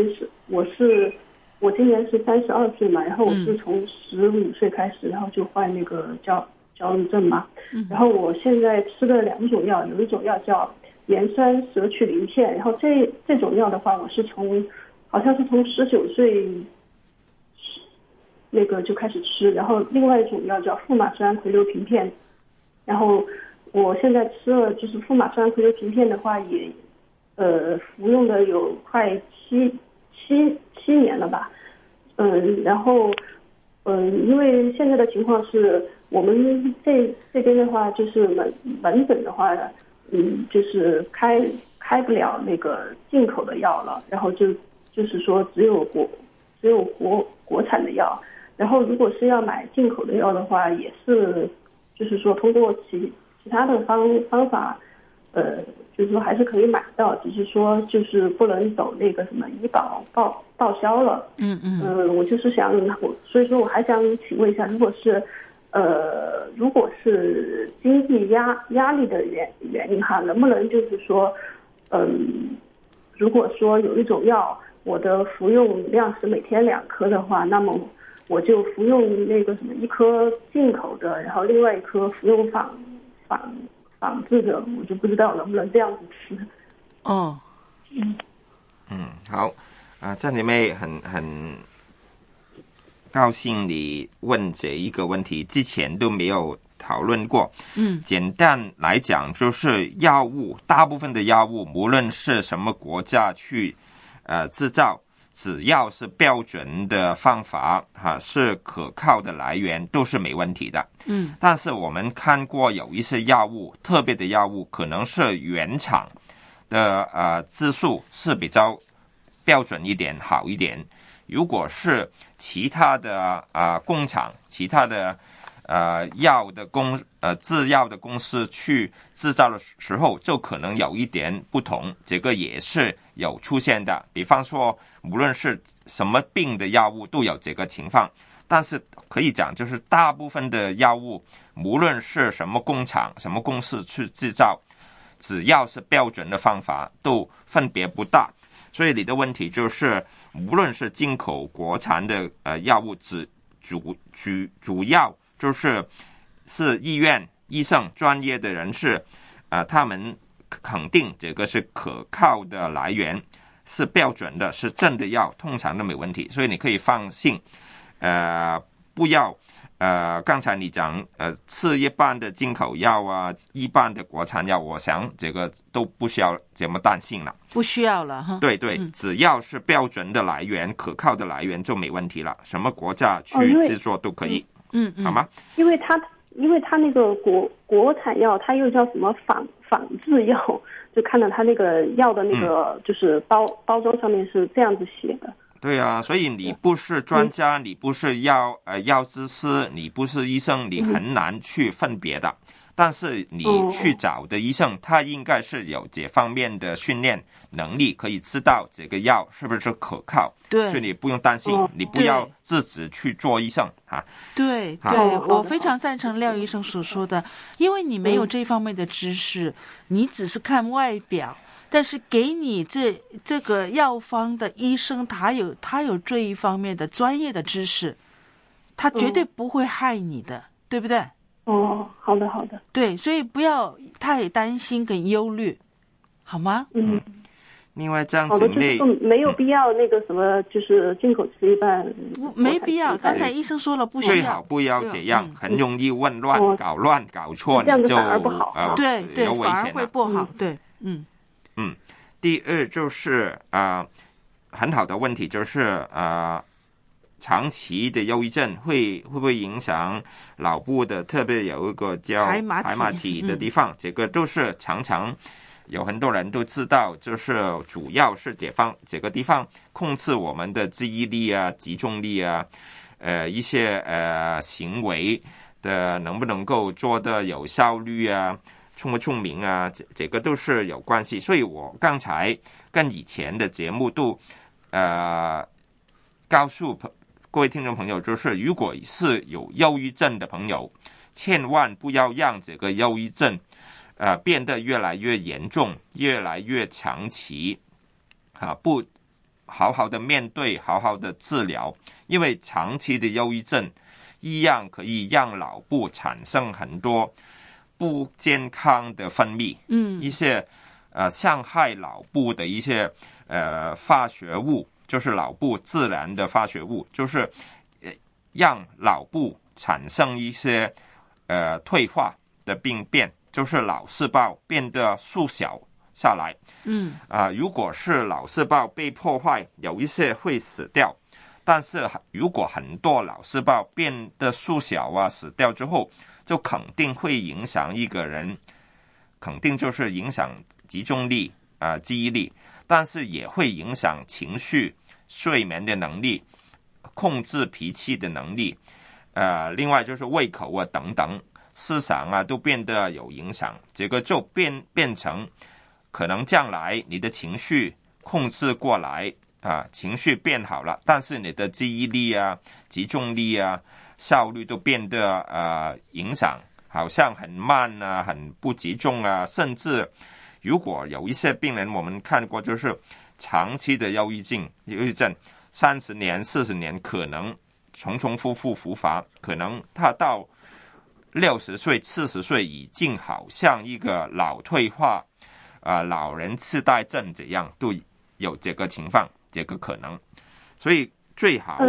今年是32岁嘛，然后我是从15岁开始，然后就患那个焦虑症嘛。然后我现在吃的2种药，有一种药叫盐酸舍曲林片，然后这种药的话，我是好像是从19岁那个就开始吃，然后另外一种药叫富马斯胺喹硫平片，然后我现在吃了就是富马斯胺喹硫平片的话，也服用的有快7年了吧。然后因为现在的情况是我们这边的话，就是门诊的话，就是开不了那个进口的药了，然后就是说只有国产的药。然后如果是要买进口的药的话，也是就是说通过其他的方法，就是说还是可以买到，只是说就是不能走那个什么医保报销了。我就是所以说我还想请问一下，如果是经济压力的原因哈，能不能就是说如果说有一种药我的服用量是每天2颗的话，那么我就服用那个什么1颗进口的，然后另外1颗服用仿制的，我就不知道能不能这样子吃。 好张姐妹很高兴你问这一个问题，之前都没有讨论过。简单来讲，就是药物，大部分的药物无论是什么国家去制造，只要是标准的方法是可靠的来源，都是没问题的。但是我们看过有一些药物，特别的药物可能是原厂的质数是比较标准一点，好一点。如果是其他的工厂，其他的制药的公司去制造的时候，就可能有一点不同，这个也是有出现的。比方说无论是什么病的药物都有这个情况，但是可以讲就是大部分的药物无论是什么工厂什么公司去制造，只要是标准的方法都分别不大。所以你的问题就是无论是进口国产的药物，主要就是医生专业的人士他们肯定这个是可靠的来源，是标准的，是真的药，通常都没问题。所以你可以放心不要刚才你讲吃一般的进口药一般的国产药，我想这个都不需要这么担心了， 不需要了哈。 对，只要是标准的来源，可靠的来源就没问题了，什么国家去制作都可以。好吗？ 因为它那个国产药，它又叫什么仿制药，就看到它那个药的那个就是包装上面是这样子写的。 对啊，所以你不是专家，你不是药剂师，你不是医生，你很难去分别的。 但是你去找的医生，他应该是有这方面的训练能力，可以知道这个药是不是可靠。 对， 所以你不用担心，你不要自己去做医生啊。 对对，我非常赞成廖医生所说的，因为你没有这方面的知识，你只是看外表，但是给你这个药方的医生，他有这一方面的专业的知识，他绝对不会害你的，对不对？ 哦，好的好的。 对，所以不要太担心跟忧虑，好吗？ 另外这样子就是没有必要那个什么，就是进口吃一半， 没必要。刚才医生说了，不需要， 最好不要这样，很容易混乱、搞错， 这样子反而不好。 对，反而会不好。对， 第二就是很好的问题就是长期的忧郁症会不会影响脑部的，特别有一个叫海马体的地方，这个都是常常有很多人都知道，就是主要是这个地方控制我们的记忆力啊、集中力啊，一些行为的能不能够做得有效率啊、聪不聪明啊，这个都是有关系。所以我刚才跟以前的节目都告诉各位听众朋友，就是如果是有忧郁症的朋友，千万不要让这个忧郁症变得越来越严重，越来越长期不好好的面对，好好的治疗，因为长期的忧郁症一样可以让脑部产生很多不健康的分泌，一些伤害脑部的一些化学物，就是脑部自然的化学物，就是让脑部产生一些退化的病变，就是脑细胞变得缩小下来。如果是脑细胞被破坏，有一些会死掉，但是如果很多脑细胞变得缩小死掉之后，就肯定会影响一个人，肯定就是影响集中力记忆力，但是也会影响情绪、睡眠的能力、控制脾气的能力，另外就是胃口等等，思想都变得有影响。这个就变成可能将来你的情绪控制过来情绪变好了，但是你的记忆力集中力效率都变得影响，好像很慢很不集中甚至如果有一些病人我们看过，就是长期的忧郁症30年40年可能重复复发，可能他到60岁70岁已经好像一个脑退化老人痴呆症这样，都有这个情况，这个可能。所以最好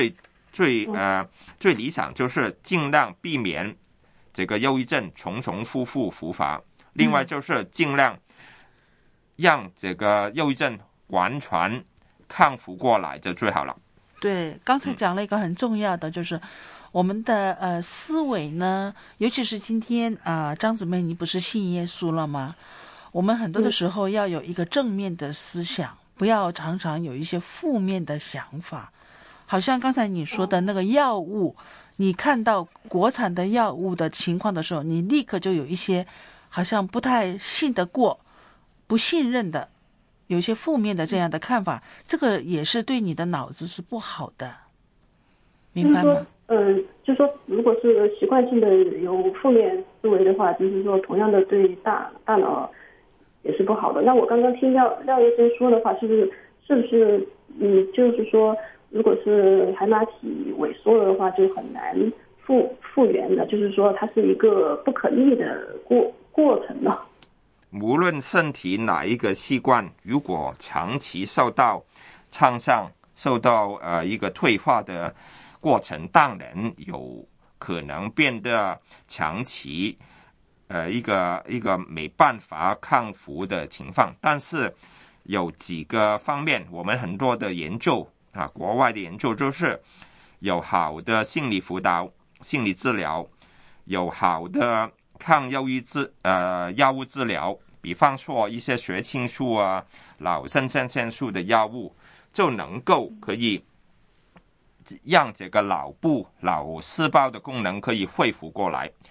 最理想就是尽量避免这个忧郁症重复发，另外就是尽量让这个忧郁症完全康复过来就最好了。 对，刚才讲了一个很重要的，就是我们的思维呢，尤其是今天张姊妹你不是信耶稣了吗？我们很多的时候要有一个正面的思想，不要常常有一些负面的想法。好像刚才你说的那个药物，你看到国产的药物的情况的时候，你立刻就有一些好像不太信得过、不信任的，有一些负面的这样的看法，这个也是对你的脑子是不好的，明白吗？ 就是说如果是习惯性的有负面思维的话，就是说同样的对大脑也是不好的。那我刚刚听廖医生说的话，是不是就是说如果是海马体萎缩了的话，就很难复原的，就是说它是一个不可逆的过程了。 无论身体哪一个器官，如果长期受到创伤，受到一个退化的过程，当然有可能变得长期一个没办法康复的情况。但是有几个方面，我们很多的研究国外的研究就是有好的心理辅导、心理治疗，有好的抗忧郁药物治疗，比方说一些血清素脑肾上腺素的药物，就能够可以让这个脑细胞的功能可以恢复过来。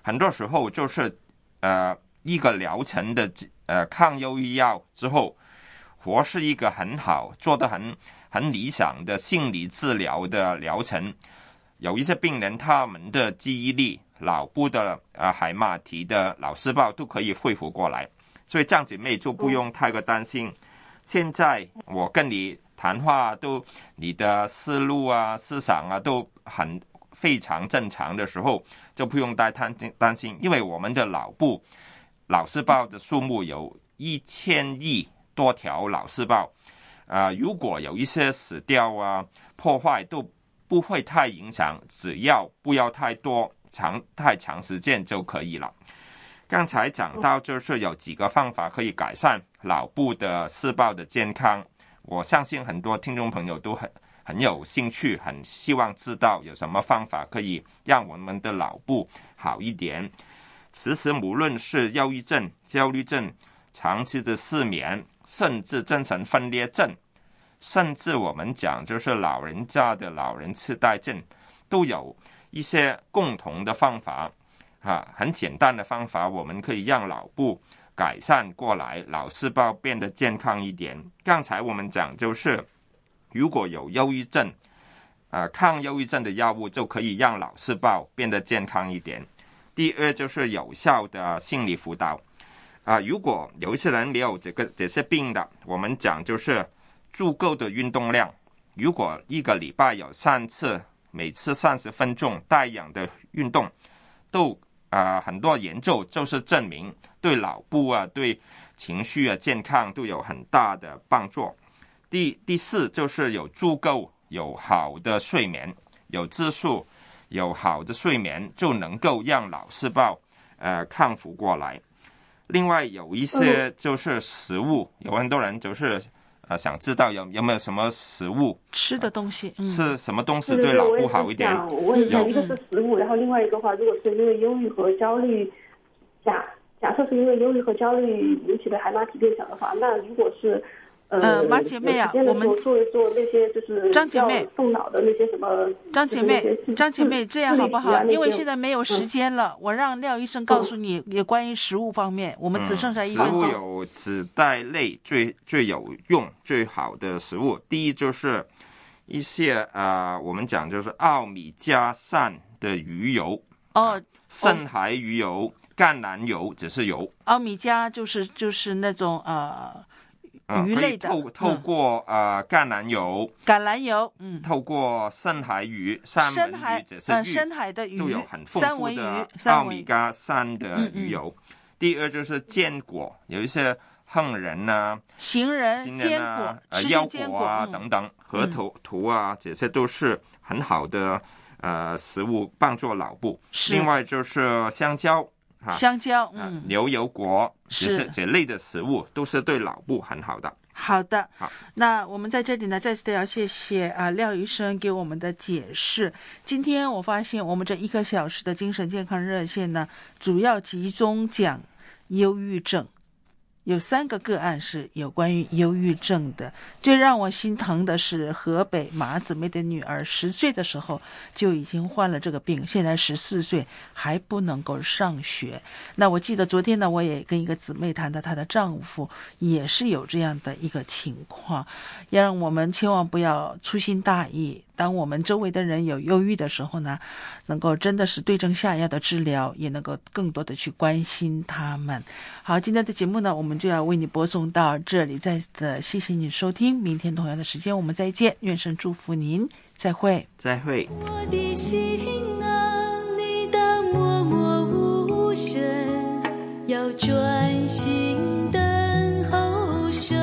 很多时候就是一个疗程的抗忧郁药之后，或是一个很好做得很理想的心理治疗的疗程，有一些病人他们的记忆力、脑部的海马体的脑细胞都可以恢复过来，所以这样姐妹就不用太过担心。现在我跟你谈话你的思路啊、思想啊都非常正常的时候，就不用太担心，因为我们的脑部脑细胞的数目有1000亿多条脑细胞，如果有一些死掉啊、破坏都不会太影响，只要不要太多、太长时间就可以了。刚才讲到就是有几个方法可以改善脑部的细胞的健康，我相信很多听众朋友都很有兴趣，很希望知道有什么方法可以让我们的脑部好一点。其实无论是忧郁症、焦虑症、长期的失眠，甚至精神分裂症，甚至我们讲就是老人家的老人痴呆症，都有一些共同的方法很简单的方法，我们可以让脑部改善过来，脑细胞变得健康一点。刚才我们讲就是如果有忧郁症抗忧郁症的药物就可以让脑细胞变得健康一点。第二就是有效的心理辅导如果有一些人没有这些病的，我们讲就是足够的运动量，如果一个礼拜有3次，每次30分钟带氧的运动，都很多研究就是证明对脑部对情绪健康都有很大的帮助。第四就是有足够有好的睡眠，有质素有好的睡眠就能够让脑细胞康复过来。另外有一些就是食物，有很多人就是想知道有没有什么食物吃的东西， 吃什么东西对脑部好一点。 我问一下，一个是食物，然后另外一个话，如果是因为忧郁和焦虑，假设是因为忧郁和焦虑引起的海马体变小的话，那如果是马姐妹我们做一做那些就是张姐妹动脑的那些什么。 张姐妹这样好不好？因为现在没有时间了，我让廖医生告诉你有关于食物方面，我们只剩下1分钟。 食物有子带类最有用最好的食物，第一就是一些我们讲就是奥米加3的鱼油深海鱼油、橄榄油只是油。 奥米加就是那种鱼类的， 透过橄榄油，透过深海鱼、三文鱼这些深海的鱼都有很丰富的奥米加3的鱼油。第二就是坚果，有一些杏仁杏仁坚果、 腰果等等，核桃这些都是很好的食物，帮助脑部。另外就是香蕉、牛油果，这类的食物都是对脑部很好的。 好的，那我们在这里呢，再次的要谢谢廖医生给我们的解释。今天我发现我们这1个小时的精神健康热线呢，主要集中讲忧郁症。有3个个案是有关于忧郁症的。最让我心疼的是河北马姊妹的女儿10岁的时候就已经患了这个病，现在14岁还不能够上学。那我记得昨天呢，我也跟一个姊妹谈到她的丈夫也是有这样的一个情况，让我们千万不要粗心大意。当我们周围的人有忧郁的时候呢，能够真的是对症下药的治疗，也能够更多的去关心他们。好，今天的节目呢，我们就要为你播送到这里，再次谢谢你收听，明天同样的时间我们再见，愿神祝福您，再会。 我的心啊，你的默默无声，要专心等候神。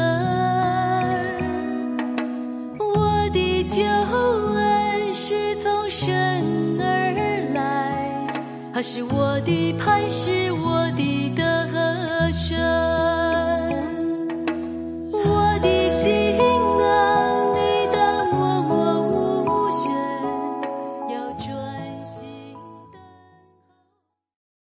我的救恩是从神而来，他是我的磐石，我的得胜。